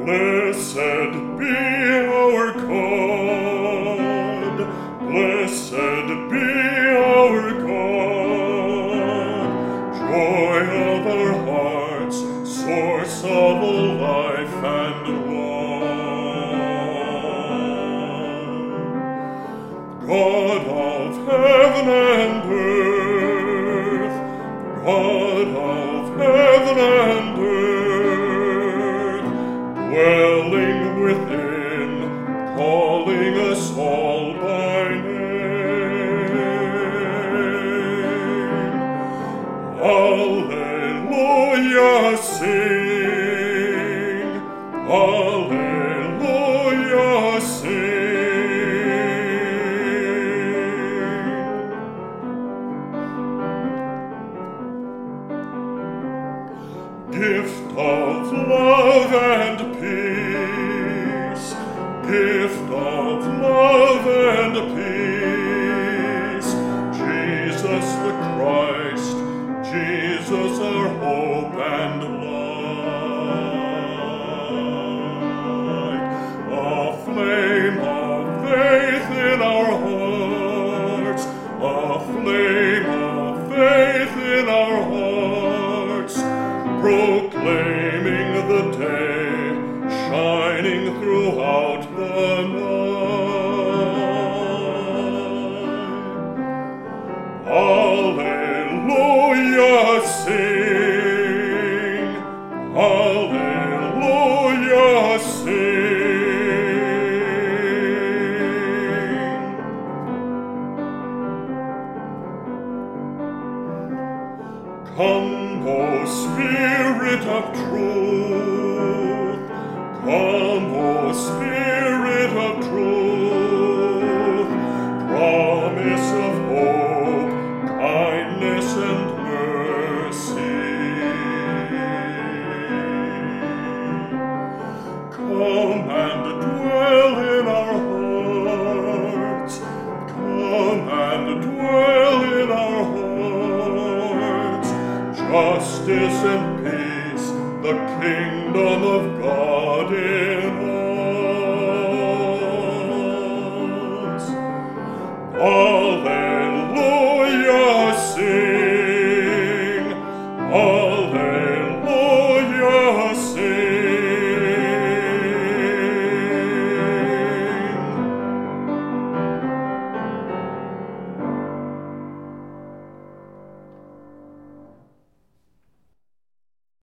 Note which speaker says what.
Speaker 1: Blessed be our God, blessed be our God, joy of our hearts, source of all life and love. God of heaven and earth, God of heaven and earth, dwelling within, calling us all by name. Alleluia, sing, Alleluia, sing. Gift of love and peace, gift of love and peace, Jesus the Christ, Jesus our hope and light, a flame of faith in our hearts, a flame of faith in our hearts, proclaiming the day, shining throughout the night. Alleluia, sing, Alleluia, sing. Come, O Spirit of truth, come, O Spirit